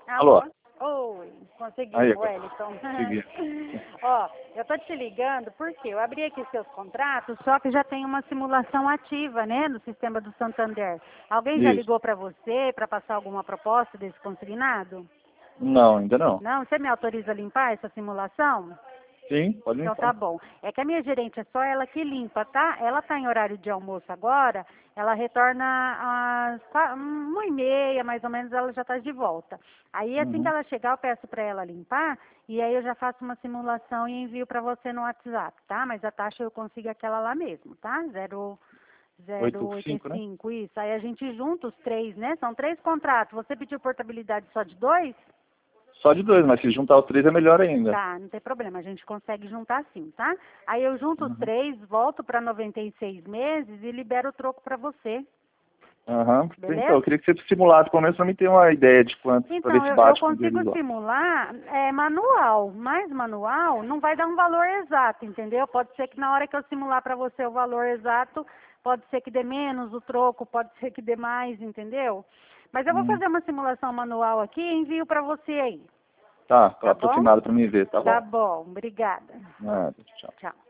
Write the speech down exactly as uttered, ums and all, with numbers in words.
Alô? Alô? Oi, conseguiu, Aí, Wellington. consegui. Ó, eu tô te ligando porque eu abri aqui seus contratos, só que já tem uma simulação ativa, né, no sistema do Santander. Alguém já Isso. ligou para você para passar alguma proposta desse consignado? Não, ainda não. Não? Você me autoriza a limpar essa simulação? Sim, pode Então limpar. tá bom. É que a minha gerente é só ela que limpa, tá? Ela tá em horário de almoço agora, ela retorna às qua- uma e meia, mais ou menos, ela já tá de volta. Aí assim que Uhum. ela chegar, eu peço para ela limpar e aí eu já faço uma simulação e envio para você no WhatsApp, tá? Mas a taxa eu consigo aquela lá mesmo, tá? Zero zero oito oito cinco, né? cinco, isso. Aí a gente junta os três, né? São três contratos. Você pediu portabilidade só de dois? Só de dois, mas se juntar os três é melhor ainda. Tá, não tem problema, a gente consegue juntar sim, tá? Aí eu junto os Uhum. três, volto para noventa e seis meses e libero o troco para você, Aham. Então, beleza? eu queria que você simulasse, pelo menos pra mim ter uma ideia de quanto, pra ver Então, se eu, eu bate com o consigo deles lá. simular é, manual, mas manual não vai dar um valor exato, entendeu? Pode ser que na hora que eu simular para você o valor exato, pode ser que dê menos o troco, pode ser que dê mais, entendeu? Mas eu vou Hum. fazer uma simulação manual aqui e envio para você aí, Tá, tá bom? aproximado pra mim ver, tá Tá bom. bom, obrigada. Nada, tchau. Tchau.